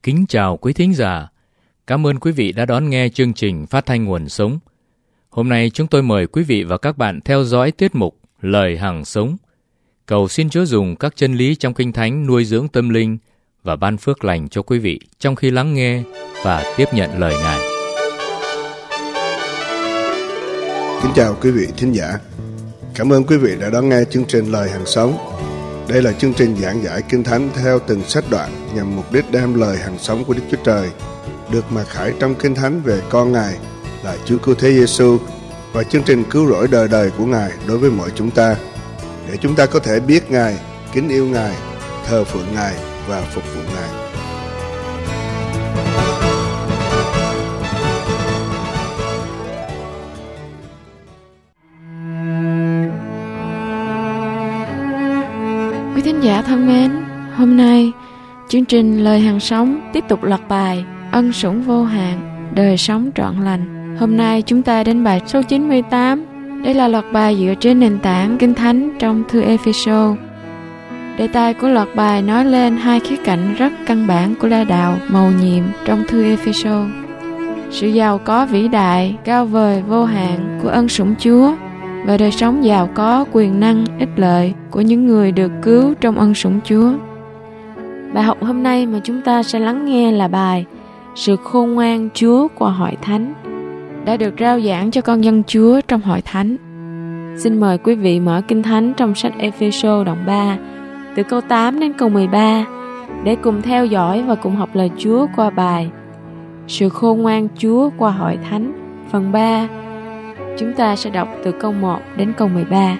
Kính chào quý thính giả. Cảm ơn quý vị đã đón nghe chương trình phát thanh Nguồn Sống. Hôm nay chúng tôi mời quý vị và các bạn theo dõi tiết mục Lời Hằng Sống. Cầu xin Chúa dùng các chân lý trong Kinh Thánh nuôi dưỡng tâm linh và ban phước lành cho quý vị trong khi lắng nghe và tiếp nhận lời Ngài. Kính chào quý vị thính giả. Cảm ơn quý vị đã đón nghe chương trình Lời Hằng Sống. Đây là chương trình giảng giải Kinh Thánh theo từng sách đoạn nhằm mục đích đem lời hằng sống của Đức Chúa Trời được mặc khải trong Kinh Thánh về con Ngài là Chúa Cứu Thế Giêsu và chương trình cứu rỗi đời đời của Ngài đối với mọi chúng ta, để chúng ta có thể biết Ngài, kính yêu Ngài, thờ phượng Ngài và phục vụ Ngài. Quý thính giả thân mến, hôm nay chương trình Lời Hằng Sống tiếp tục loạt bài Ân Sủng Vô Hạn, Đời Sống Trọn Lành. Hôm nay chúng ta đến bài số 98. Đây là loạt bài dựa trên nền tảng Kinh Thánh trong thư Ê-phê-sô. Đề tài của loạt bài nói lên hai khía cạnh rất căn bản của la đạo mầu nhiệm trong thư Ê-phê-sô: sự giàu có vĩ đại, cao vời, vô hạn của ân sủng Chúa và đời sống giàu có, quyền năng, ích lợi của những người được cứu trong ân sủng Chúa. Bài học hôm nay mà chúng ta sẽ lắng nghe là bài Sự khôn ngoan Chúa qua hội thánh, đã được rao giảng cho con dân Chúa trong hội thánh. Xin mời quý vị mở Kinh Thánh trong sách Ê-phê-sô đoạn 3, từ câu 8 đến câu 13, để cùng theo dõi và cùng học lời Chúa qua bài Sự khôn ngoan Chúa qua hội thánh, phần 3. Chúng ta sẽ đọc từ câu 1 đến câu 13.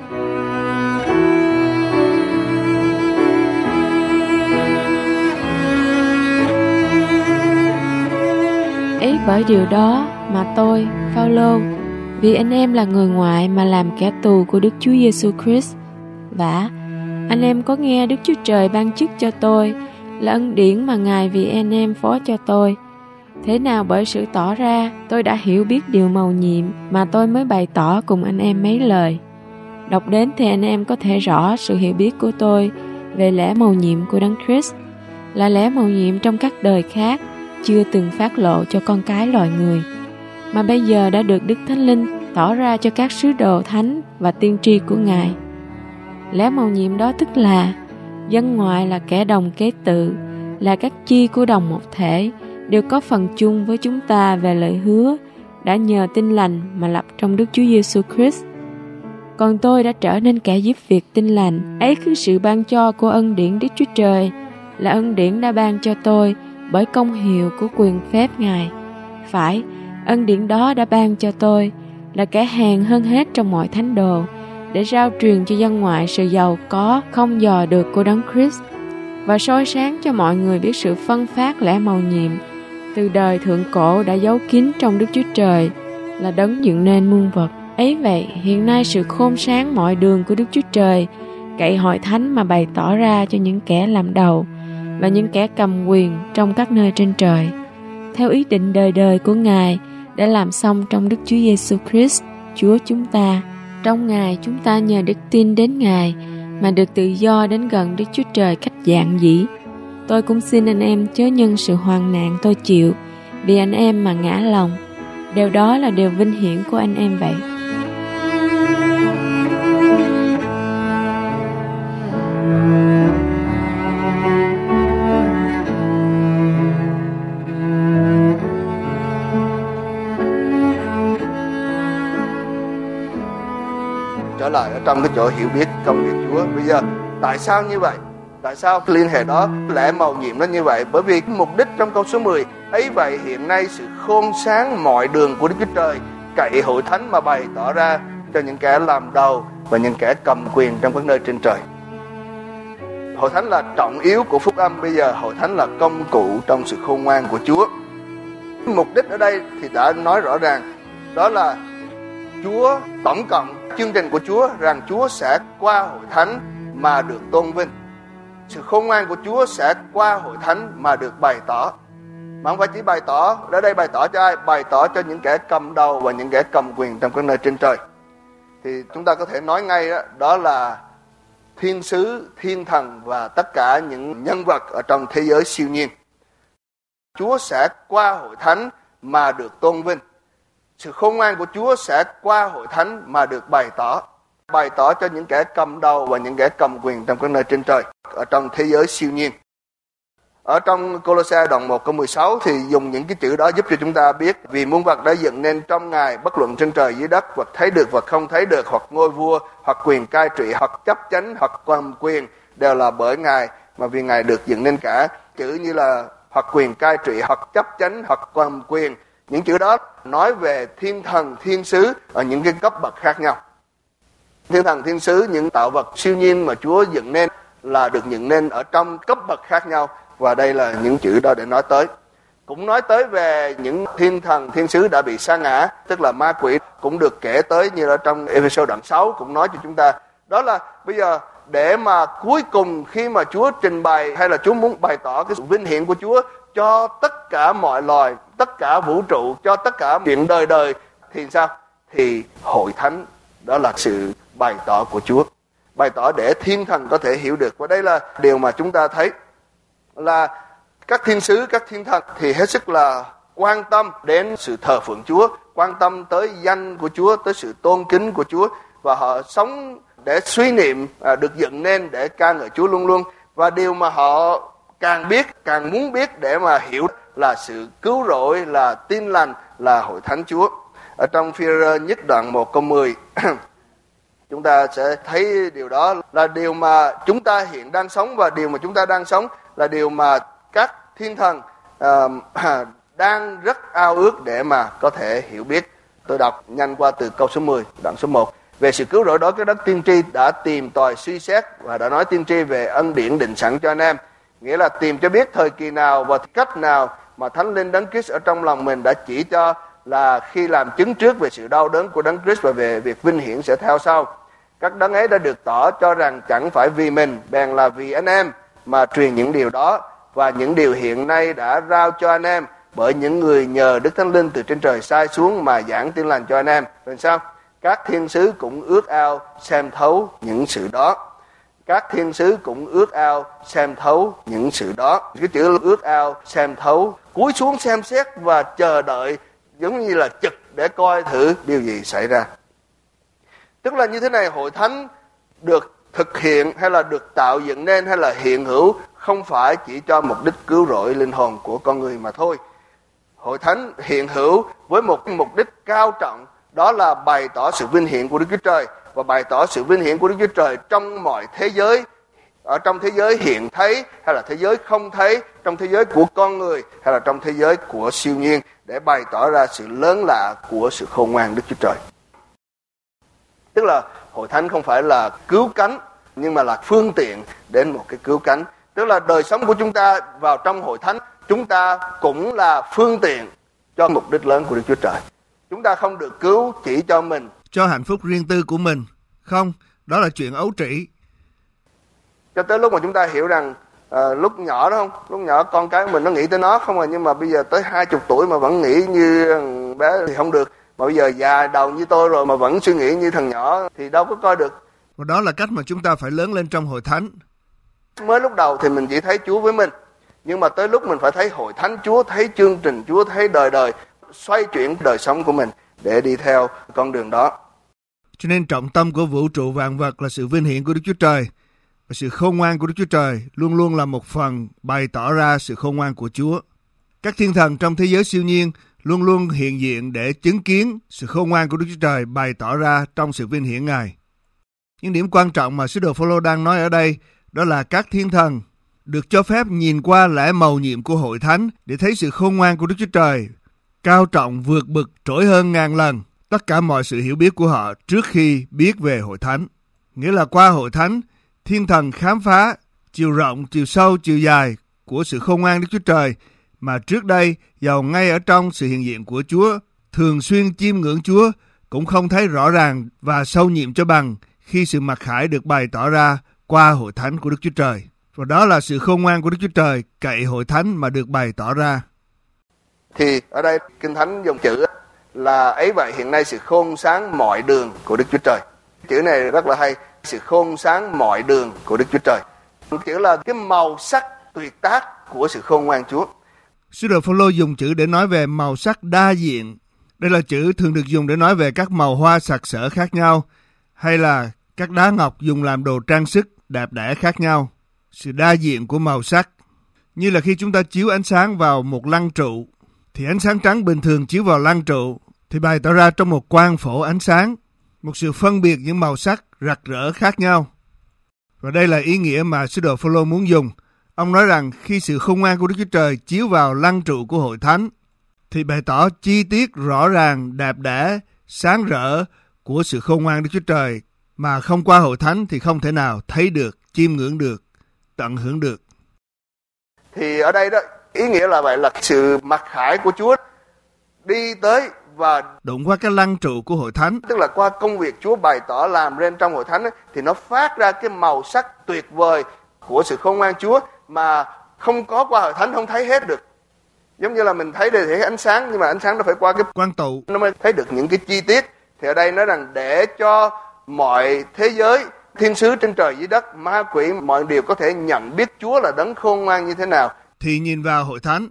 Ấy bởi điều đó mà tôi, Phao-lô, vì anh em là người ngoại mà làm kẻ tù của Đức Chúa Giêsu Christ, vả anh em có nghe Đức Chúa Trời ban chức cho tôi là ân điển mà Ngài vì anh em phó cho tôi. Thế nào bởi sự tỏ ra, tôi đã hiểu biết điều mầu nhiệm mà tôi mới bày tỏ cùng anh em mấy lời. Đọc đến thì anh em có thể rõ sự hiểu biết của tôi về lẽ mầu nhiệm của Đấng Christ, là lẽ mầu nhiệm trong các đời khác chưa từng phát lộ cho con cái loài người, mà bây giờ đã được Đức Thánh Linh tỏ ra cho các sứ đồ thánh và tiên tri của Ngài. Lẽ mầu nhiệm đó tức là dân ngoại là kẻ đồng kế tự, là các chi của đồng một thể, đều có phần chung với chúng ta về lời hứa đã nhờ tin lành mà lập trong Đức Chúa Giêsu Christ. Còn tôi đã trở nên kẻ giúp việc tin lành, ấyคือsự ban cho của ân điển Đức Chúa Trời, là ân điển đã ban cho tôi bởi công hiệu của quyền phép Ngài. Phải, ân điển đó đã ban cho tôi là kẻ hèn hơn hết trong mọi thánh đồ, để rao truyền cho dân ngoại sự giàu có không dò được của Đấng Christ, và soi sáng cho mọi người biết sự phân phát lẽ mầu nhiệm từ đời thượng cổ đã giấu kín trong Đức Chúa Trời, là Đấng dựng nên muôn vật. Ấy vậy, hiện nay sự khôn sáng mọi đường của Đức Chúa Trời cậy hội thánh mà bày tỏ ra cho những kẻ làm đầu và những kẻ cầm quyền trong các nơi trên trời, theo ý định đời đời của Ngài đã làm xong trong Đức Chúa Giêsu Christ, Chúa chúng ta. Trong Ngài chúng ta nhờ đức tin đến Ngài mà được tự do đến gần Đức Chúa Trời cách giản dĩ. Tôi cũng xin anh em chớ nhân sự hoạn nạn tôi chịu vì anh em mà ngã lòng. Điều đó là điều vinh hiển của anh em vậy. Trở lại ở trong cái chỗ hiểu biết công việc Chúa. Bây giờ tại sao như vậy? Tại sao cái liên hệ đó, lẽ mầu nhiệm nó như vậy? Bởi vì cái mục đích trong câu số 10, ấy vậy hiện nay sự khôn sáng mọi đường của Đức Chúa Trời cậy hội thánh mà bày tỏ ra cho những kẻ làm đầu và những kẻ cầm quyền trong các nơi trên trời. Hội thánh là trọng yếu của phúc âm. Bây giờ hội thánh là công cụ trong sự khôn ngoan của Chúa. Mục đích ở đây thì đã nói rõ ràng, đó là Chúa tổng cộng chương trình của Chúa rằng Chúa sẽ qua hội thánh mà được tôn vinh. Sự khôn ngoan của Chúa sẽ qua hội thánh mà được bày tỏ. Mà không phải chỉ bày tỏ, ở đây bày tỏ cho ai? Bày tỏ cho những kẻ cầm đầu và những kẻ cầm quyền trong các nơi trên trời. Thì chúng ta có thể nói ngay đó, đó là thiên sứ, thiên thần và tất cả những nhân vật ở trong thế giới siêu nhiên. Chúa sẽ qua hội thánh mà được tôn vinh. Sự khôn ngoan của Chúa sẽ qua hội thánh mà được bày tỏ cho những kẻ cầm đầu và những kẻ cầm quyền trong các nơi trên trời, ở trong thế giới siêu nhiên. Ở trong Cô-lô-se đoạn 1 câu 16 thì dùng những cái chữ đó giúp cho chúng ta biết vì muôn vật đã dựng nên trong Ngài, bất luận trên trời dưới đất, vật thấy được vật không thấy được, hoặc ngôi vua, hoặc quyền cai trị, hoặc chấp chánh, hoặc cầm quyền, đều là bởi Ngài, mà vì Ngài được dựng nên cả. Chữ như là hoặc quyền cai trị, hoặc chấp chánh, hoặc cầm quyền, những chữ đó nói về thiên thần, thiên sứ ở những cái cấp bậc khác nhau. Thiên thần, thiên sứ, những tạo vật siêu nhiên mà Chúa dựng nên là được dựng nên ở trong cấp bậc khác nhau. Và đây là những chữ đó để nói tới. Cũng nói tới về những thiên thần, thiên sứ đã bị sa ngã, tức là ma quỷ, cũng được kể tới như ở trong Ê-phê-sô đoạn 6 cũng nói cho chúng ta. Đó là bây giờ để mà cuối cùng khi mà Chúa trình bày hay là Chúa muốn bày tỏ cái sự vinh hiển của Chúa cho tất cả mọi loài, tất cả vũ trụ, cho tất cả chuyện đời đời thì sao? Thì hội thánh đó là sự bày tỏ của Chúa. Bày tỏ để thiên thần có thể hiểu được. Và đây là điều mà chúng ta thấy là các thiên sứ, các thiên thần thì hết sức là quan tâm đến sự thờ phượng Chúa, quan tâm tới danh của Chúa, tới sự tôn kính của Chúa, và họ sống để suy niệm được dựng nên để ca ngợi Chúa luôn luôn. Và điều mà họ càng biết, càng muốn biết để mà hiểu là sự cứu rỗi, là tin lành, là hội thánh Chúa. Ở trong Phi-e-rơ nhất đoạn 1 câu 10 chúng ta sẽ thấy điều đó là điều mà chúng ta hiện đang sống, và điều mà chúng ta đang sống là điều mà các thiên thần đang rất ao ước để mà có thể hiểu biết. Tôi đọc nhanh qua từ câu số 10, đoạn số 1. Về sự cứu rỗi đó, cái đất tiên tri đã tìm tòi suy xét và đã nói tiên tri về ân điển định sẵn cho anh em. Nghĩa là tìm cho biết thời kỳ nào và cách nào mà Thánh Linh Đấng Christ ở trong lòng mình đã chỉ cho, là khi làm chứng trước về sự đau đớn của Đấng Christ và về việc vinh hiển sẽ theo sau. Các đấng ấy đã được tỏ cho rằng chẳng phải vì mình, bèn là vì anh em mà truyền những điều đó, và những điều hiện nay đã rao cho anh em bởi những người nhờ Đức Thánh Linh từ trên trời sai xuống mà giảng tin lành cho anh em. Rồi sao? Các thiên sứ cũng ước ao xem thấu những sự đó. Các thiên sứ cũng ước ao xem thấu những sự đó. Cái chữ ước ao xem thấu, cúi xuống xem xét và chờ đợi, giống như là chực để coi thử điều gì xảy ra. Tức là như thế này, hội thánh được thực hiện hay là được tạo dựng nên hay là hiện hữu không phải chỉ cho mục đích cứu rỗi linh hồn của con người mà thôi. Hội thánh hiện hữu với một mục đích cao trọng, đó là bày tỏ sự vinh hiển của Đức Chúa Trời, và bày tỏ sự vinh hiển của Đức Chúa Trời trong mọi thế giới, ở trong thế giới hiện thấy hay là thế giới không thấy, trong thế giới của con người hay là trong thế giới của siêu nhiên, để bày tỏ ra sự lớn lạ của sự khôn ngoan Đức Chúa Trời. Tức là hội thánh không phải là cứu cánh, nhưng mà là phương tiện đến một cái cứu cánh. Tức là đời sống của chúng ta vào trong hội thánh, chúng ta cũng là phương tiện cho mục đích lớn của Đức Chúa Trời. Chúng ta không được cứu chỉ cho mình, cho hạnh phúc riêng tư của mình. Không, đó là chuyện ấu trĩ. Cho tới lúc mà chúng ta hiểu rằng lúc nhỏ đó không, lúc nhỏ con cái của mình nó nghĩ tới nó không à, nhưng mà bây giờ tới 20 tuổi mà vẫn nghĩ như bé thì không được. Mà bây giờ già đầu như tôi rồi mà vẫn suy nghĩ như thằng nhỏ thì đâu có coi được. Và đó là cách mà chúng ta phải lớn lên trong hội thánh. Mới lúc đầu thì mình chỉ thấy Chúa với mình, nhưng mà tới lúc mình phải thấy hội thánh Chúa, thấy chương trình Chúa, thấy đời đời, xoay chuyển đời sống của mình để đi theo con đường đó. Cho nên trọng tâm của vũ trụ vạn vật là sự vinh hiển của Đức Chúa Trời, và sự khôn ngoan của Đức Chúa Trời luôn luôn là một phần bày tỏ ra sự khôn ngoan của Chúa. Các thiên thần trong thế giới siêu nhiên luôn luôn hiện diện để chứng kiến sự khôn ngoan của Đức Chúa Trời bày tỏ ra trong sự vinh hiển Ngài. Những điểm quan trọng mà sứ đồ Phao-lô đang nói ở đây đó là các thiên thần được cho phép nhìn qua lẽ mầu nhiệm của hội thánh để thấy sự khôn ngoan của Đức Chúa Trời cao trọng vượt bực trội hơn ngàn lần tất cả mọi sự hiểu biết của họ trước khi biết về hội thánh. Nghĩa là qua hội thánh, thiên thần khám phá chiều rộng, chiều sâu, chiều dài của sự khôn ngoan Đức Chúa Trời mà trước đây dầu ngay ở trong sự hiện diện của Chúa, thường xuyên chiêm ngưỡng Chúa cũng không thấy rõ ràng và sâu nhiệm cho bằng khi sự mặc khải được bày tỏ ra qua hội thánh của Đức Chúa Trời. Và đó là sự khôn ngoan của Đức Chúa Trời cậy hội thánh mà được bày tỏ ra. Thì ở đây Kinh Thánh dùng chữ là ấy vậy hiện nay sự khôn sáng mọi đường của Đức Chúa Trời. Chữ này rất là hay, sự khôn sáng mọi đường của Đức Chúa Trời. Chữ là cái màu sắc tuyệt tác của sự khôn ngoan Chúa. Sứ đồ Phao-lô dùng chữ để nói về màu sắc đa diện. Đây là chữ thường được dùng để nói về các màu hoa sặc sỡ khác nhau, hay là các đá ngọc dùng làm đồ trang sức đẹp đẽ khác nhau. Sự đa diện của màu sắc. Như là khi chúng ta chiếu ánh sáng vào một lăng trụ, thì ánh sáng trắng bình thường chiếu vào lăng trụ thì bày tỏ ra trong một quang phổ ánh sáng, một sự phân biệt những màu sắc rực rỡ khác nhau. Và đây là ý nghĩa mà sứ đồ Phao-lô muốn dùng. Ông nói rằng khi sự khôn ngoan của Đức Chúa Trời chiếu vào lăng trụ của hội thánh thì bày tỏ chi tiết rõ ràng, đẹp đẽ, sáng rỡ của sự khôn ngoan Đức Chúa Trời mà không qua hội thánh thì không thể nào thấy được, chiêm ngưỡng được, tận hưởng được. Thì ở đây đó, ý nghĩa là vậy, là sự mặc khải của Chúa đi tới và đụng qua cái lăng trụ của hội thánh. Tức là qua công việc Chúa bày tỏ làm lên trong hội thánh ấy, thì nó phát ra cái màu sắc tuyệt vời của sự khôn ngoan Chúa mà không có qua hội thánh không thấy hết được. Giống như là mình thấy để thấy ánh sáng, nhưng mà ánh sáng nó phải qua cái quang tụ nó mới thấy được những cái chi tiết. Thì ở đây nói rằng để cho mọi thế giới, thiên sứ trên trời dưới đất, ma quỷ, mọi điều có thể nhận biết Chúa là đấng khôn ngoan như thế nào. Thì nhìn vào hội thánh.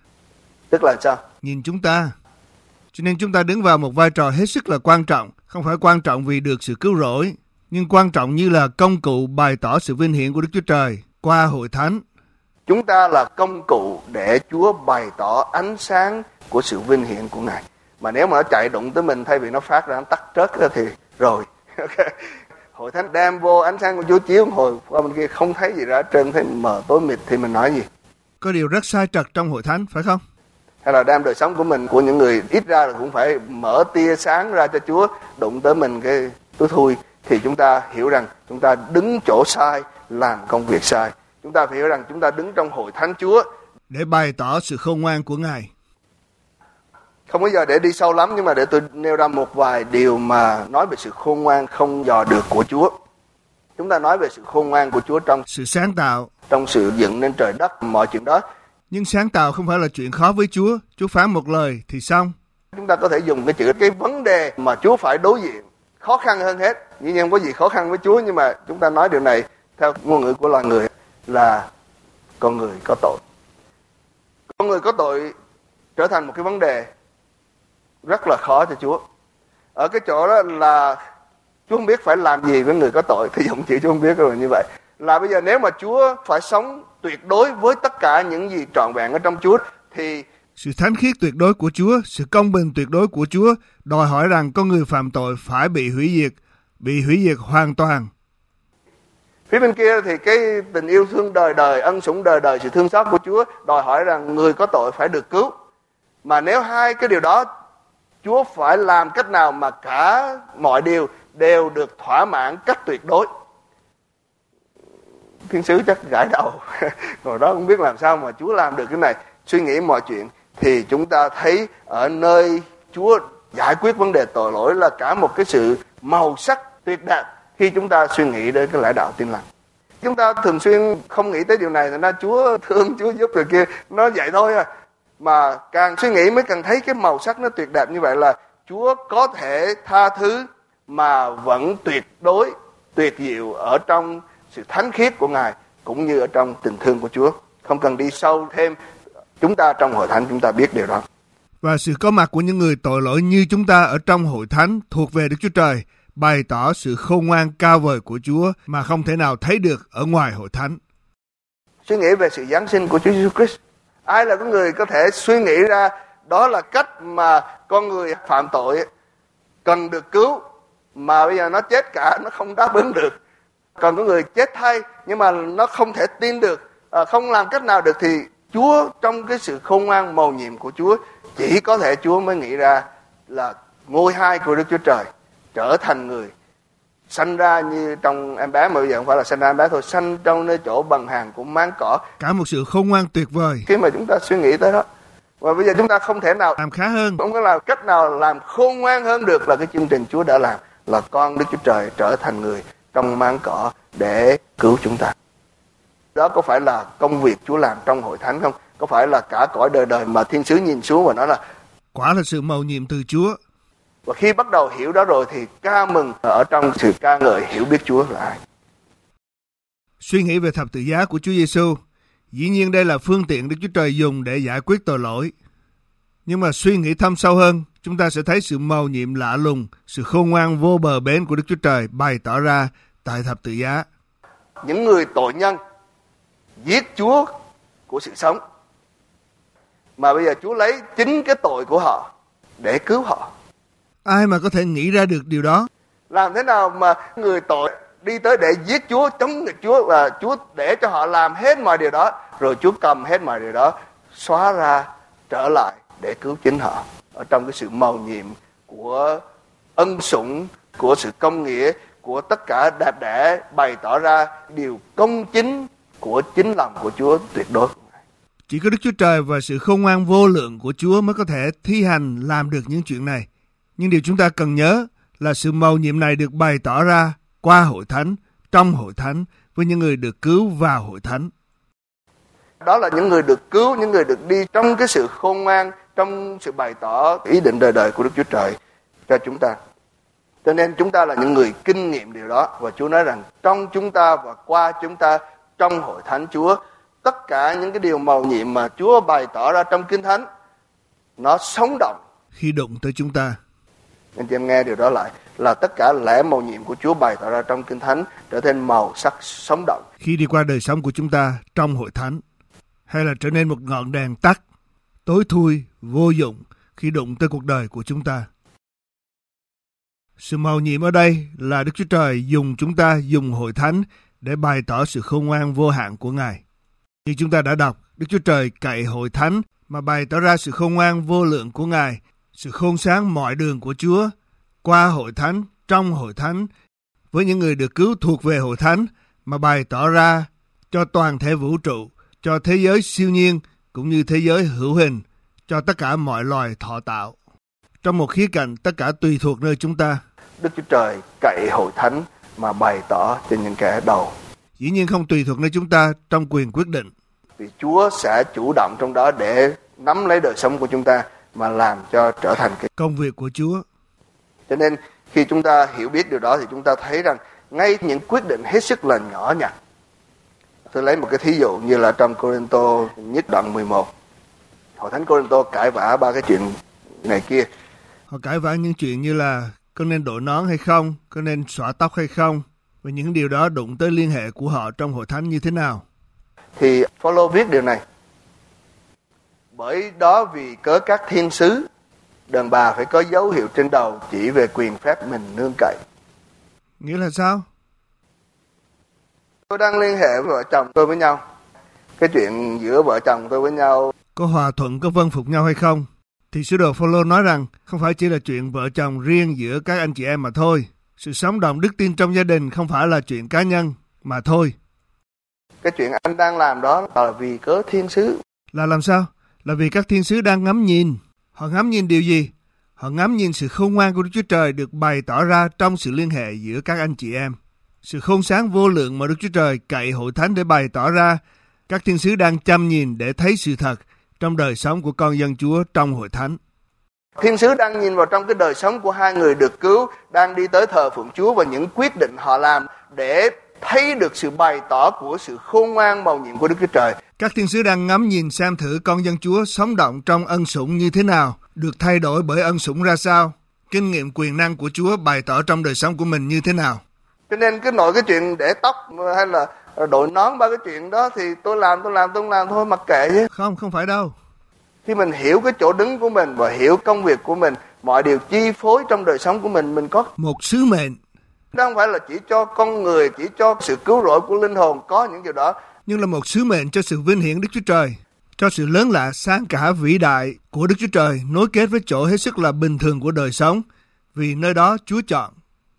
Tức là sao? Nhìn chúng ta. Cho nên chúng ta đứng vào một vai trò hết sức là quan trọng. Không phải quan trọng vì được sự cứu rỗi, nhưng quan trọng như là công cụ bày tỏ sự vinh hiển của Đức Chúa Trời qua hội thánh. Chúng ta là công cụ để Chúa bày tỏ ánh sáng của sự vinh hiển của Ngài. Mà nếu mà nó chạy đụng tới mình, thay vì nó phát ra, nó tắt trớt ra thì rồi. Okay. Hội thánh đem vô ánh sáng của Chúa chiếu, hồi qua bên kia không thấy gì ra trên, thấy mờ tối mịt thì mình nói gì? Có điều rất sai trật trong hội thánh, phải không? Hay là đem đời sống của mình, của những người ít ra là cũng phải mở tia sáng ra cho Chúa, đụng tới mình cái tối thui, thì chúng ta hiểu rằng chúng ta đứng chỗ sai, làm công việc sai. Chúng ta phải hiểu rằng chúng ta đứng trong hội thánh Chúa để bày tỏ sự khôn ngoan của Ngài. Không có giờ để đi sâu lắm, nhưng mà để tôi nêu ra một vài điều mà nói về sự khôn ngoan không dò được của Chúa. Chúng ta nói về sự khôn ngoan của Chúa trong sự sáng tạo, trong sự dựng nên trời đất, mọi chuyện đó. Nhưng sáng tạo không phải là chuyện khó với Chúa. Chúa phán một lời thì xong. Chúng ta có thể dùng cái vấn đề mà Chúa phải đối diện khó khăn hơn hết. Dĩ nhiên không có gì khó khăn với Chúa, nhưng mà chúng ta nói điều này theo ngôn ngữ của loài người là con người có tội. Con người có tội trở thành một cái vấn đề rất là khó cho Chúa. Ở cái chỗ đó là Chúa không biết phải làm gì với người có tội. Thì dùng chữ Chúa không biết rồi như vậy. Là bây giờ nếu mà Chúa phải sống tuyệt đối với tất cả những gì trọn vẹn ở trong Chúa thì sự thánh khiết tuyệt đối của Chúa, sự công bình tuyệt đối của Chúa đòi hỏi rằng con người phạm tội phải bị hủy diệt hoàn toàn. Phía bên kia thì cái tình yêu thương đời đời, ân sủng đời đời, sự thương xót của Chúa đòi hỏi rằng người có tội phải được cứu. Mà nếu hai cái điều đó, Chúa phải làm cách nào mà cả mọi điều đều được thỏa mãn cách tuyệt đối. Thiên sứ chắc gãi đầu, ngồi đó không biết làm sao mà Chúa làm được cái này. Suy nghĩ mọi chuyện thì chúng ta thấy ở nơi Chúa giải quyết vấn đề tội lỗi là cả một cái sự màu sắc tuyệt đẹp khi chúng ta suy nghĩ đến cái lẽ đạo Tin Lành. Chúng ta thường xuyên không nghĩ tới điều này, thành ra Chúa thương, Chúa giúp rồi kia, nó vậy thôi à. Mà càng suy nghĩ mới càng thấy cái màu sắc nó tuyệt đẹp như vậy, là Chúa có thể tha thứ mà vẫn tuyệt đối, tuyệt diệu ở trong sự thánh khiết của Ngài, cũng như ở trong tình thương của Chúa. Không cần đi sâu thêm, chúng ta trong hội thánh chúng ta biết điều đó. Và sự có mặt của những người tội lỗi như chúng ta ở trong hội thánh thuộc về Đức Chúa Trời bày tỏ sự khôn ngoan cao vời của Chúa mà không thể nào thấy được ở ngoài hội thánh. Suy nghĩ về sự Giáng sinh của Chúa Jesus Christ. Ai là cái người có thể suy nghĩ ra đó là cách mà con người phạm tội cần được cứu, mà bây giờ nó chết cả, nó không đáp ứng được. Còn có người chết thay nhưng mà nó không thể tin được, không làm cách nào được, thì Chúa trong cái sự khôn ngoan mầu nhiệm của Chúa, chỉ có thể Chúa mới nghĩ ra là ngôi hai của Đức Chúa Trời trở thành người, sanh ra như trong em bé, mà bây giờ không phải là sanh ra em bé thôi, sanh trong nơi chỗ bằng hàng của máng cỏ. Cả một sự khôn ngoan tuyệt vời khi mà chúng ta suy nghĩ tới đó. Và bây giờ chúng ta không thể nào làm khá hơn, không có làm cách nào làm khôn ngoan hơn được là cái chương trình Chúa đã làm, là con Đức Chúa Trời trở thành người trong máng cỏ để cứu chúng ta. Đó có phải là công việc Chúa làm trong hội thánh không? Có phải là cả cõi đời đời mà thiên sứ nhìn xuống và nói là quả là sự mầu nhiệm từ Chúa? Và khi bắt đầu hiểu đó rồi thì ca mừng ở trong sự ca ngợi hiểu biết Chúa là ai. Suy nghĩ về thập tự giá của Chúa Giêsu, Dĩ nhiên đây là phương tiện Đức Chúa Trời dùng để giải quyết tội lỗi. Nhưng mà suy nghĩ thâm sâu hơn, chúng ta sẽ thấy sự mầu nhiệm lạ lùng, sự khôn ngoan vô bờ bến của Đức Chúa Trời bày tỏ ra tại thập tự giá. Những người tội nhân giết Chúa của sự sống, mà bây giờ Chúa lấy chính cái tội của họ để cứu họ. Ai mà có thể nghĩ ra được điều đó? Làm thế nào mà người tội đi tới để giết Chúa, chống nghịch Chúa, và Chúa để cho họ làm hết mọi điều đó, rồi Chúa cầm hết mọi điều đó, xóa ra, trở lại để cứu chính họ. Ở trong cái sự mầu nhiệm của ân sủng, của sự công nghĩa, của tất cả đẹp đẽ bày tỏ ra điều công chính của chính lòng của Chúa tuyệt đối. Chỉ có Đức Chúa Trời và sự khôn ngoan vô lượng của Chúa mới có thể thi hành làm được những chuyện này. Nhưng điều chúng ta cần nhớ là sự mầu nhiệm này được bày tỏ ra qua hội thánh, trong hội thánh, với những người được cứu vào hội thánh. Đó là những người được cứu, những người được đi trong cái sự khôn ngoan, trong sự bày tỏ ý định đời đời của Đức Chúa Trời cho chúng ta. Cho nên chúng ta là những người kinh nghiệm điều đó. Và Chúa nói rằng trong chúng ta và qua chúng ta, trong hội thánh Chúa, tất cả những cái điều mầu nhiệm mà Chúa bày tỏ ra trong Kinh Thánh, nó sống động khi đụng tới chúng ta. Anh chị em nghe điều đó lại, là tất cả lẽ mầu nhiệm của Chúa bày tỏ ra trong Kinh Thánh trở nên màu sắc sống động khi đi qua đời sống của chúng ta trong hội thánh, hay là trở nên một ngọn đèn tắt, tối thui, vô dụng khi đụng tới cuộc đời của chúng ta. Sự mầu nhiệm ở đây là Đức Chúa Trời dùng chúng ta, dùng hội thánh để bày tỏ sự khôn ngoan vô hạn của Ngài. Như chúng ta đã đọc, Đức Chúa Trời cậy hội thánh mà bày tỏ ra sự khôn ngoan vô lượng của Ngài, sự khôn sáng mọi đường của Chúa, qua hội thánh, trong hội thánh, với những người được cứu thuộc về hội thánh mà bày tỏ ra cho toàn thể vũ trụ, cho thế giới siêu nhiên cũng như thế giới hữu hình, cho tất cả mọi loài thọ tạo. Trong một khía cạnh, tất cả tùy thuộc nơi chúng ta. Đức Chúa Trời cậy hội thánh mà bày tỏ cho những kẻ đầu. Dĩ nhiên không tùy thuộc nơi chúng ta trong quyền quyết định. Vì Chúa sẽ chủ động trong đó để nắm lấy đời sống của chúng ta mà làm cho trở thành cái công việc của Chúa. Cho nên khi chúng ta hiểu biết điều đó thì chúng ta thấy rằng ngay những quyết định hết sức là nhỏ nhặt. Tôi lấy một cái thí dụ như là trong Cô-rinh-tô nhất đoạn 11. Hội thánh Cô-rinh-tô cãi vã ba cái chuyện này kia. Họ cãi vã những chuyện như là có nên đội nón hay không, có nên xõa tóc hay không, và những điều đó đụng tới liên hệ của họ trong hội thánh như thế nào. Thì Phaolô viết điều này. Bởi đó vì cớ các thiên sứ, đàn bà phải có dấu hiệu trên đầu chỉ về quyền phép mình nương cậy. Nghĩa là sao? Tôi đang liên hệ với vợ chồng tôi với nhau. Cái chuyện giữa vợ chồng tôi với nhau có hòa thuận, có vâng phục nhau hay không? Thì sứ đồ Phaolô nói rằng không phải chỉ là chuyện vợ chồng riêng giữa các anh chị em mà thôi. Sự sống động đức tin trong gia đình không phải là chuyện cá nhân mà thôi. Cái chuyện anh đang làm đó là vì cớ thiên sứ. Là làm sao? Là vì các thiên sứ đang ngắm nhìn. Họ ngắm nhìn điều gì? Họ ngắm nhìn sự khôn ngoan của Đức Chúa Trời được bày tỏ ra trong sự liên hệ giữa các anh chị em. Sự khôn sáng vô lượng mà Đức Chúa Trời cậy hội thánh để bày tỏ ra, các thiên sứ đang chăm nhìn để thấy sự thật trong đời sống của con dân Chúa trong hội thánh. Thiên sứ đang nhìn vào trong cái đời sống của hai người được cứu, đang đi tới thờ phượng Chúa và những quyết định họ làm để thấy được sự bày tỏ của sự khôn ngoan mầu nhiệm của Đức Chúa Trời. Các thiên sứ đang ngắm nhìn xem thử con dân Chúa sống động trong ân sủng như thế nào, được thay đổi bởi ân sủng ra sao, kinh nghiệm quyền năng của Chúa bày tỏ trong đời sống của mình như thế nào. Cho nên cái nội cái chuyện để tóc hay là đội nón, ba cái chuyện đó thì tôi làm tôi không làm thôi, mặc kệ chứ. Không phải đâu. Khi mình hiểu cái chỗ đứng của mình và hiểu công việc của mình, mọi điều chi phối trong đời sống của mình có một sứ mệnh. Đó không phải là chỉ cho con người, chỉ cho sự cứu rỗi của linh hồn có những điều đó. Nhưng là một sứ mệnh cho sự vinh hiển Đức Chúa Trời, cho sự lớn lạ sáng cả vĩ đại của Đức Chúa Trời nối kết với chỗ hết sức là bình thường của đời sống, vì nơi đó Chúa chọn.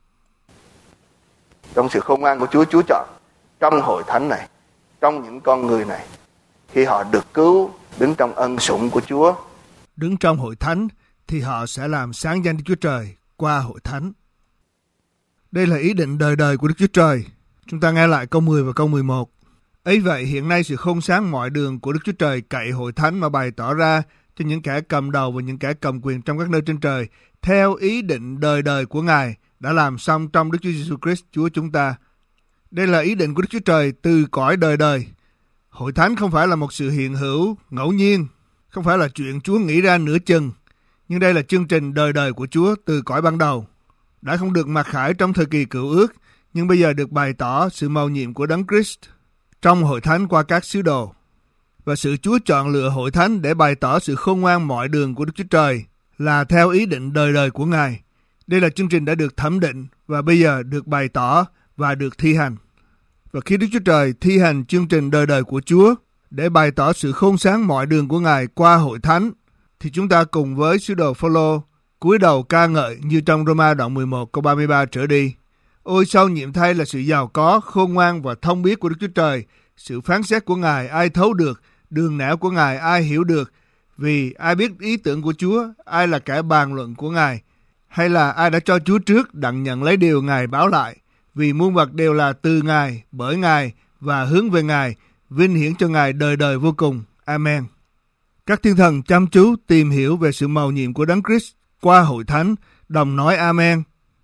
Trong sự khôn ngoan của Chúa chọn trong hội thánh này, trong những con người này, khi họ được cứu, đứng trong ân sủng của Chúa, đứng trong hội thánh thì họ sẽ làm sáng danh Đức Chúa Trời qua hội thánh. Đây là ý định đời đời của Đức Chúa Trời. Chúng ta nghe lại câu 10 và câu 11. Ấy vậy hiện nay sự khôn sáng mọi đường của Đức Chúa Trời cậy hội thánh mà bày tỏ ra cho những kẻ cầm đầu và những kẻ cầm quyền trong các nơi trên trời, theo ý định đời đời của Ngài đã làm xong trong Đức Chúa Giêsu Christ Chúa chúng ta. Đây là ý định của Đức Chúa Trời từ cõi đời đời. Hội thánh không phải là một sự hiện hữu ngẫu nhiên, không phải là chuyện Chúa nghĩ ra nửa chừng, nhưng đây là chương trình đời đời của Chúa từ cõi ban đầu. Đã không được mặc khải trong thời kỳ cựu ước, nhưng bây giờ được bày tỏ sự mầu nhiệm của Đấng Christ trong hội thánh qua các sứ đồ. Và sự Chúa chọn lựa hội thánh để bày tỏ sự khôn ngoan mọi đường của Đức Chúa Trời là theo ý định đời đời của Ngài. Đây là chương trình đã được thẩm định và bây giờ được bày tỏ và được thi hành. Và khi Đức Chúa Trời thi hành chương trình đời đời của Chúa để bày tỏ sự khôn sáng mọi đường của Ngài qua hội thánh, thì chúng ta cùng với sứ đồ Phao-lô cúi đầu ca ngợi như trong Roma đoạn 11 câu 33 trở đi. Ôi sao nhiệm thay là sự giàu có, khôn ngoan và thông biết của Đức Chúa Trời, sự phán xét của Ngài ai thấu được, đường nẻo của Ngài ai hiểu được, vì ai biết ý tưởng của Chúa, ai là kẻ bàn luận của Ngài, hay là ai đã cho Chúa trước đặng nhận lấy điều Ngài báo lại, vì muôn vật đều là từ Ngài, bởi Ngài và hướng về Ngài, vinh hiển cho Ngài đời đời vô cùng. Amen. Các thiên thần chăm chú tìm hiểu về sự mầu nhiệm của Đấng Christ qua hội thánh, đồng nói Amen.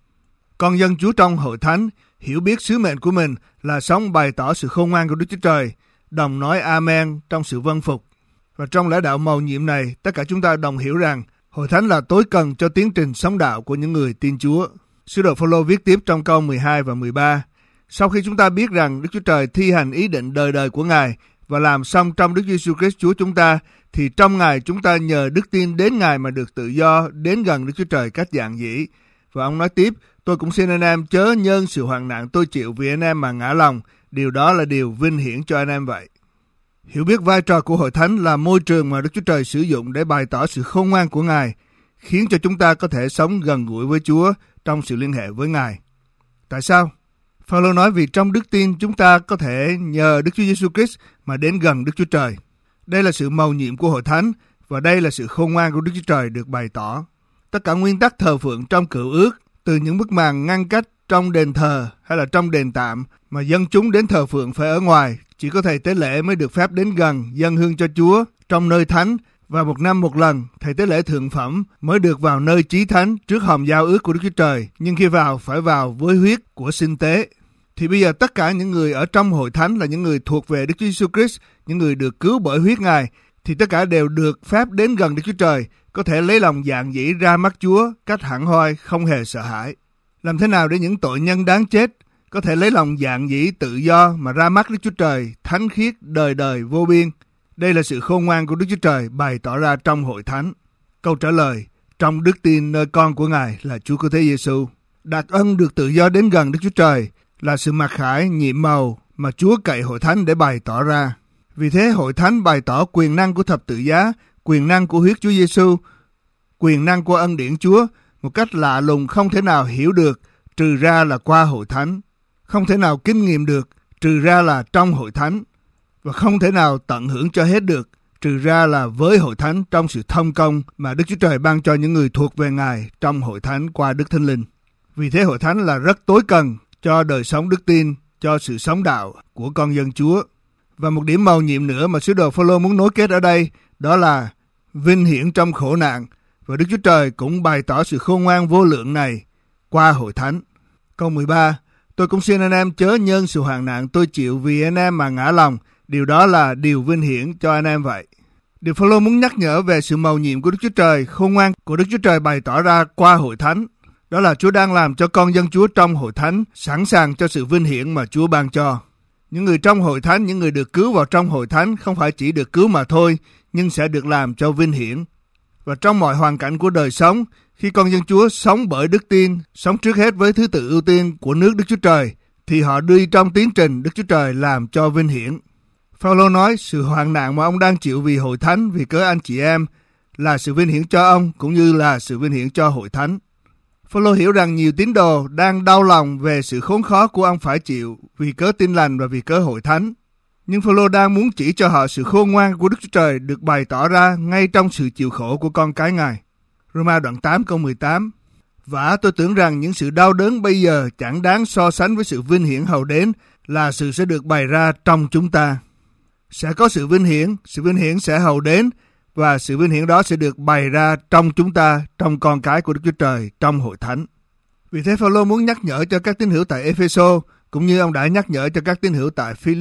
Con dân Chúa trong hội thánh hiểu biết sứ mệnh của mình là sống bày tỏ sự khôn ngoan của Đức Chúa Trời, đồng nói Amen trong sự vâng phục. Và trong lẽ đạo mầu nhiệm này, tất cả chúng ta đồng hiểu rằng hội thánh là tối cần cho tiến trình sống đạo của những người tin Chúa. Sứ đồ Phao-lô viết tiếp trong câu 12 và 13. Sau khi chúng ta biết rằng Đức Chúa Trời thi hành ý định đời đời của Ngài và làm xong trong Đức Giêsu Christ Chúa chúng ta, thì trong Ngài chúng ta nhờ đức tin đến Ngài mà được tự do đến gần Đức Chúa Trời cách giản dĩ. Và ông nói tiếp, tôi cũng xin anh em chớ nhân sự hoạn nạn tôi chịu vì anh em mà ngã lòng, điều đó là điều vinh hiển cho anh em vậy. Hiểu biết vai trò của hội thánh là môi trường mà Đức Chúa Trời sử dụng để bày tỏ sự khôn ngoan của Ngài, khiến cho chúng ta có thể sống gần gũi với Chúa trong sự liên hệ với Ngài. Tại sao? Phao-lô nói vì trong đức tin chúng ta có thể nhờ Đức Chúa Giêsu Christ mà đến gần Đức Chúa Trời. Đây là sự mầu nhiệm của hội thánh và đây là sự khôn ngoan của Đức Chúa Trời được bày tỏ. Tất cả nguyên tắc thờ phượng trong cựu ước, từ những bức màn ngăn cách trong đền thờ hay là trong đền tạm mà dân chúng đến thờ phượng phải ở ngoài, chỉ có thầy tế lễ mới được phép đến gần dâng hương cho Chúa trong nơi thánh, và một năm một lần thầy tế lễ thượng phẩm mới được vào nơi chí thánh trước hòm giao ước của Đức Chúa Trời, nhưng khi vào phải vào với huyết của sinh tế. Thì bây giờ tất cả những người ở trong hội thánh là những người thuộc về Đức Chúa Giêsu Christ, những người được cứu bởi huyết Ngài, thì tất cả đều được phép đến gần Đức Chúa Trời, có thể lấy lòng dạn dĩ ra mắt Chúa cách hẳn hoi, không hề sợ hãi. Làm thế nào để những tội nhân đáng chết có thể lấy lòng dạn dĩ tự do mà ra mắt Đức Chúa Trời thánh khiết đời đời vô biên? Đây là sự khôn ngoan của Đức Chúa Trời bày tỏ ra trong hội thánh. Câu trả lời, trong đức tin nơi con của Ngài là Chúa Cứu Thế Giêsu. Đạt ân được tự do đến gần Đức Chúa Trời là sự mặc khải nhiệm màu mà Chúa cậy hội thánh để bày tỏ ra. Vì thế hội thánh bày tỏ quyền năng của thập tự giá, quyền năng của huyết Chúa Giêsu, quyền năng của ân điển Chúa một cách lạ lùng không thể nào hiểu được trừ ra là qua hội thánh, không thể nào kinh nghiệm được trừ ra là trong hội thánh, và không thể nào tận hưởng cho hết được trừ ra là với hội thánh trong sự thông công mà Đức Chúa Trời ban cho những người thuộc về Ngài trong hội thánh qua Đức Thánh Linh. Vì thế hội thánh là rất tối cần cho đời sống đức tin, cho sự sống đạo của con dân Chúa. Và một điểm mầu nhiệm nữa mà sứ đồ Phao-lô muốn nối kết ở đây, đó là vinh hiển trong khổ nạn, và Đức Chúa Trời cũng bày tỏ sự khôn ngoan vô lượng này qua hội thánh. Câu 13, tôi cũng xin anh em chớ nhân sự hoạn nạn tôi chịu vì anh em mà ngã lòng, điều đó là điều vinh hiển cho anh em vậy. Điều Phao-lô muốn nhắc nhở về sự mầu nhiệm của Đức Chúa Trời, khôn ngoan của Đức Chúa Trời bày tỏ ra qua hội thánh, đó là Chúa đang làm cho con dân Chúa trong hội thánh sẵn sàng cho sự vinh hiển mà Chúa ban cho. Những người trong hội thánh, những người được cứu vào trong hội thánh không phải chỉ được cứu mà thôi, nhưng sẽ được làm cho vinh hiển. Và trong mọi hoàn cảnh của đời sống, khi con dân Chúa sống bởi đức tin, sống trước hết với thứ tự ưu tiên của nước Đức Chúa Trời, thì họ đi trong tiến trình Đức Chúa Trời làm cho vinh hiển. Phao-lô nói sự hoạn nạn mà ông đang chịu vì hội thánh, vì cớ anh chị em, là sự vinh hiển cho ông cũng như là sự vinh hiển cho hội thánh. Phao-lô hiểu rằng nhiều tín đồ đang đau lòng về sự khốn khó của ông phải chịu vì cớ tin lành và vì cớ hội thánh. Nhưng Phao-lô đang muốn chỉ cho họ sự khôn ngoan của Đức Chúa Trời được bày tỏ ra ngay trong sự chịu khổ của con cái Ngài. Roma đoạn 8 câu 18. Và tôi tưởng rằng những sự đau đớn bây giờ chẳng đáng so sánh với sự vinh hiển hầu đến là sự sẽ được bày ra trong chúng ta. Sẽ có sự vinh hiển sẽ hầu đến, và sự vinh hiển đó sẽ được bày ra trong chúng ta, trong con cái của Đức Chúa Trời, trong hội thánh. Vì thế Phao-lô muốn nhắc nhở cho các tín hữu tại Ê-phê-sô, cũng như ông đã nhắc nhở cho các tín hữu tại Philip,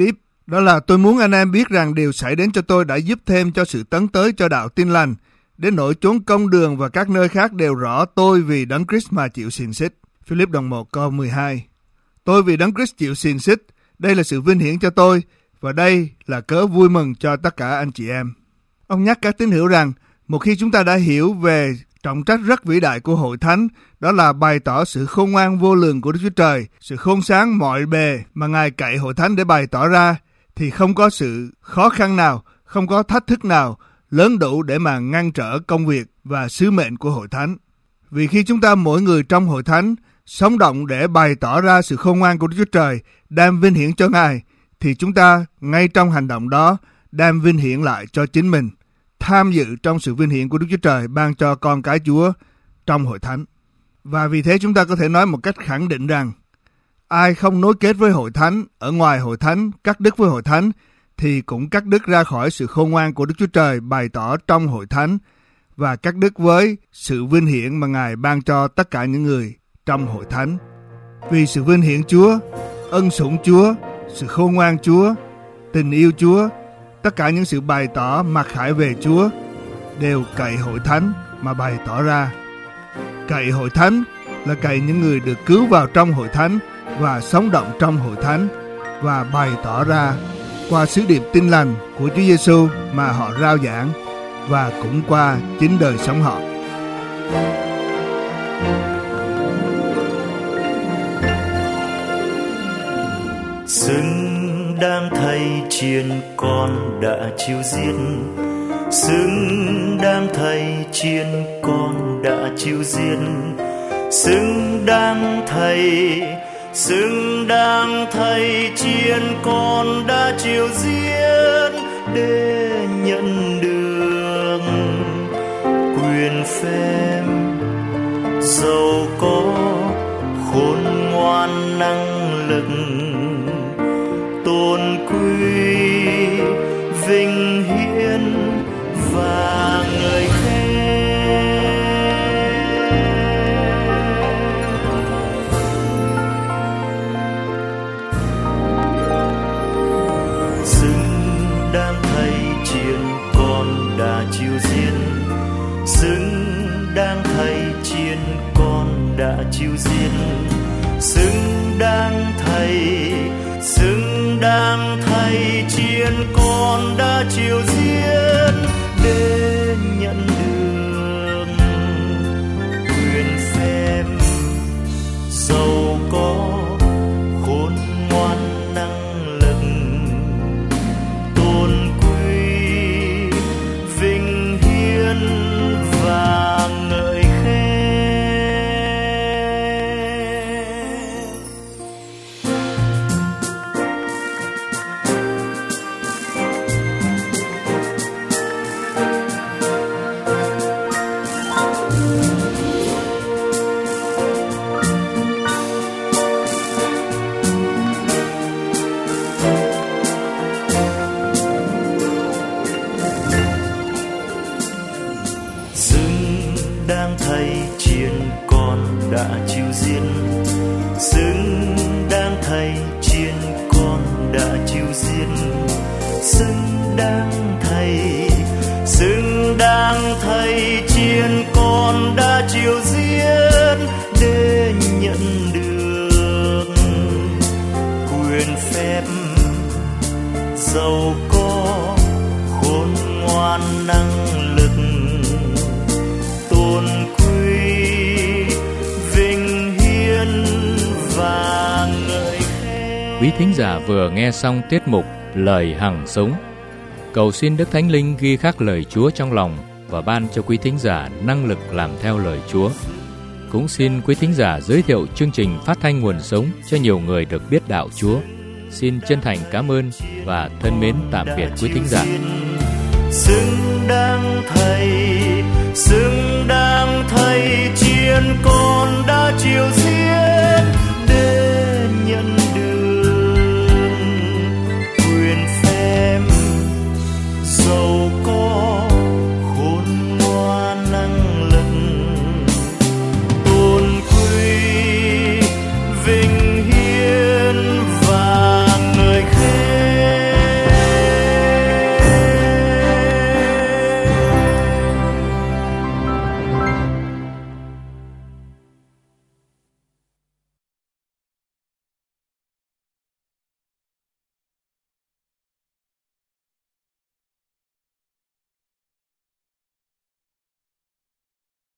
Đó là tôi muốn anh em biết rằng điều xảy đến cho tôi đã giúp thêm cho sự tấn tới cho đạo tin lành. Đến nỗi chốn công đường và các nơi khác đều rõ tôi vì Đấng Christ mà chịu xiềng xích. Philip đoạn 1 câu 12. Tôi vì Đấng Christ chịu xiềng xích, đây là sự vinh hiển cho tôi, và đây là cớ vui mừng cho tất cả anh chị em. Ông nhắc các tín hữu rằng, một khi chúng ta đã hiểu về trọng trách rất vĩ đại của Hội Thánh, đó là bày tỏ sự khôn ngoan vô lường của Đức Chúa Trời, sự khôn sáng mọi bề mà Ngài cậy Hội Thánh để bày tỏ ra, thì không có sự khó khăn nào, không có thách thức nào lớn đủ để mà ngăn trở công việc và sứ mệnh của Hội Thánh. Vì khi chúng ta mỗi người trong Hội Thánh sống động để bày tỏ ra sự khôn ngoan của Đức Chúa Trời, đem vinh hiển cho Ngài, thì chúng ta ngay trong hành động đó đem vinh hiển lại cho chính mình, tham dự trong sự vinh hiển của Đức Chúa Trời ban cho con cái Chúa trong Hội Thánh. Và vì thế chúng ta có thể nói một cách khẳng định rằng, ai không nối kết với Hội Thánh, ở ngoài Hội Thánh, cắt đứt với Hội Thánh, thì cũng cắt đứt ra khỏi sự khôn ngoan của Đức Chúa Trời bày tỏ trong Hội Thánh, và cắt đứt với sự vinh hiển mà Ngài ban cho tất cả những người trong Hội Thánh. Vì sự vinh hiển Chúa, ân sủng Chúa, sự khôn ngoan Chúa, tình yêu Chúa, tất cả những sự bày tỏ mặc khải về Chúa đều cậy Hội Thánh mà bày tỏ ra. Cậy Hội Thánh là cậy những người được cứu vào trong Hội Thánh và sống động trong Hội Thánh và bày tỏ ra qua sứ điệp tin lành của Chúa Giêsu mà họ rao giảng và cũng qua chính đời sống họ. Xứng đáng thay chiên con đã chịu giết, xứng đáng thay chiên con đã chịu giết, xứng đáng thay chiên con đã chịu giết để nhận được quyền phép giàu có khôn ngoan năng lực, tôn quý vinh hiển và ngợi khen. Xứng đáng thay chiên con đã chịu giết, xứng đáng thay chiên con đã chịu giết, xứng đáng thay chiên con đã chịu giết để nhận được quyền phép giàu có khôn ngoan năng lực, tôn quý vinh hiển và ngợi khen. Đã chịu giết, xứng đáng thay chiên con đã chịu giết, xứng đáng thay chiên con đã chịu giết để nhận được quyền phép giàu có khôn ngoan năng lực, tôn và ngợi khen. Quý thính giả vừa nghe xong tiết mục Lời Hằng Sống. Cầu xin Đức Thánh Linh ghi khắc lời Chúa trong lòng và ban cho quý thính giả năng lực làm theo lời Chúa. Cũng xin quý thính giả giới thiệu chương trình phát thanh Nguồn Sống cho nhiều người được biết đạo Chúa. Xin chân thành cảm ơn và thân mến tạm biệt quý thính giả. Xứng đáng thay chiên con đã chịu giết